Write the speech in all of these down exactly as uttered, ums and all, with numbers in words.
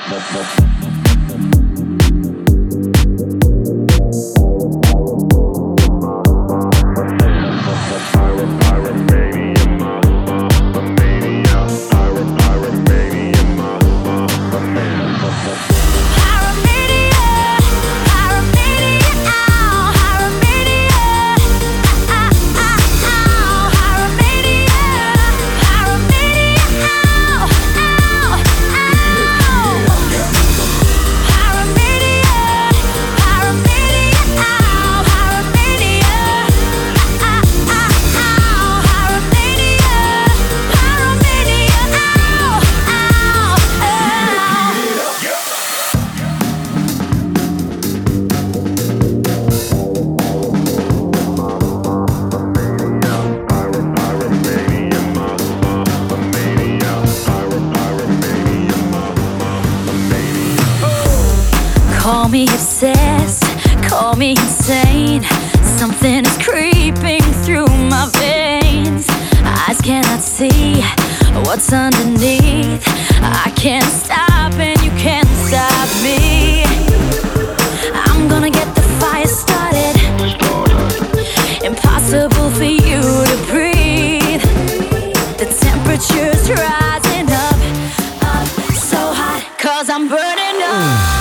Call me obsessed, call me insane. Something is creeping through my veins. Eyes cannot see what's underneath. I can't stop and you can't stop me. I'm gonna get the fire started. Impossible for you to breathe. The temperature's rising up, up so hot, 'cause I'm burning up.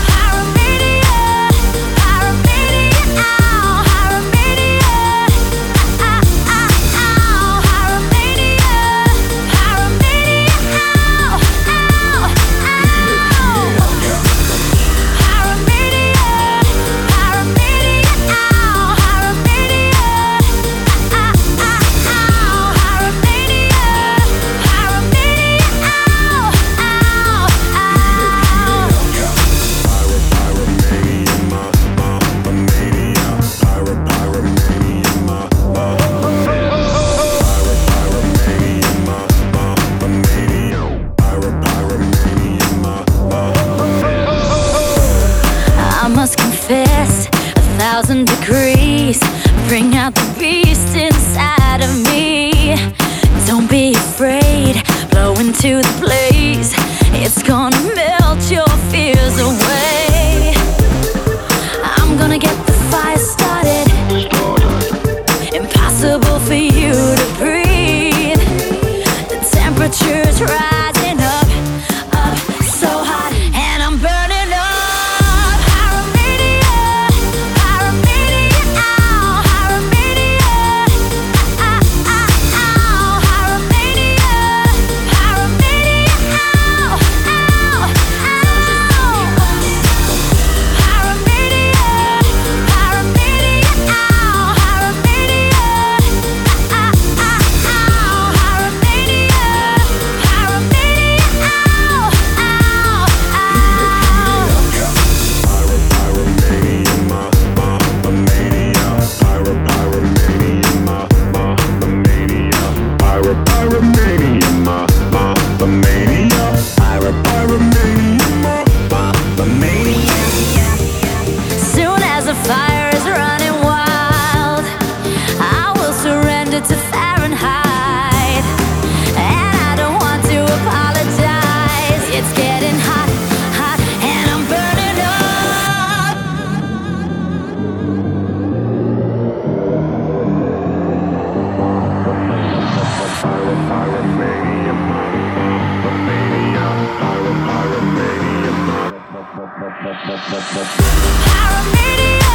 I must confess, a thousand degrees bring out the beast inside of me. Don't be afraid, blow into the blaze. It's gonna melt your fears away. I'm gonna get the fire started. Impossible for you to breathe. The temperature's rising up, up so hot, and I'm burning up. Soon as the fire is running wild, I will surrender to Fahrenheit. And I don't want to apologize. It's getting hot, hot, and I'm burning up. Pyromania.